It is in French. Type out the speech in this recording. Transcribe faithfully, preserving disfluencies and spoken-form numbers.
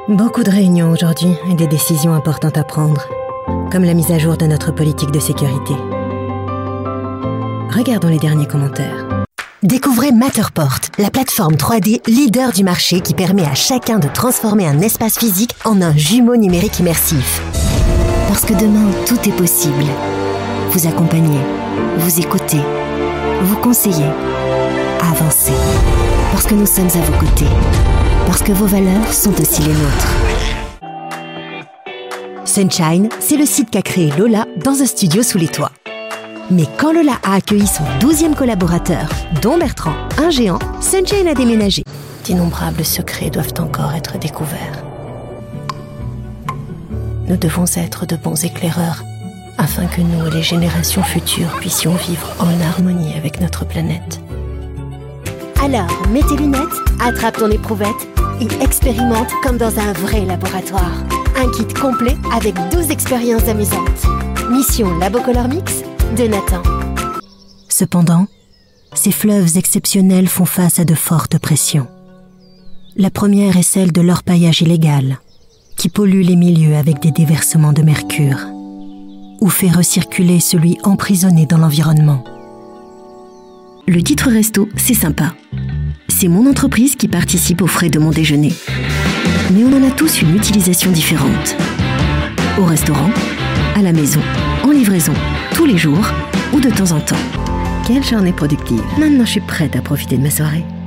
Beaucoup de réunions aujourd'hui et des décisions importantes à prendre, comme la mise à jour de notre politique de sécurité. Regardons les derniers commentaires. Découvrez Matterport, la plateforme trois D leader du marché qui permet à chacun de transformer un espace physique en un jumeau numérique immersif. Parce que demain, tout est possible. Vous accompagner, vous écouter, vous conseiller, avancer. Parce que nous sommes à vos côtés. Parce que vos valeurs sont aussi les nôtres. Sunshine, c'est le site qu'a créé Lola dans un studio sous les toits. Mais quand Lola a accueilli son douzième collaborateur, dont Bertrand, un géant, Sunshine a déménagé. D'innombrables secrets doivent encore être découverts. Nous devons être de bons éclaireurs, afin que nous et les générations futures puissions vivre en harmonie avec notre planète. Alors, mets tes lunettes, attrape ton éprouvette et expérimente comme dans un vrai laboratoire. Un kit complet avec douze expériences amusantes. Mission Labocolor Mix de Nathan. Cependant, ces fleuves exceptionnels font face à de fortes pressions. La première est celle de l'orpaillage illégal, qui pollue les milieux avec des déversements de mercure, ou fait recirculer celui emprisonné dans l'environnement. Le titre resto, c'est sympa. C'est mon entreprise qui participe aux frais de mon déjeuner. Mais on en a tous une utilisation différente. Au restaurant, à la maison, en livraison, tous les jours ou de temps en temps. Quelle journée productive. Maintenant, je suis prête à profiter de ma soirée.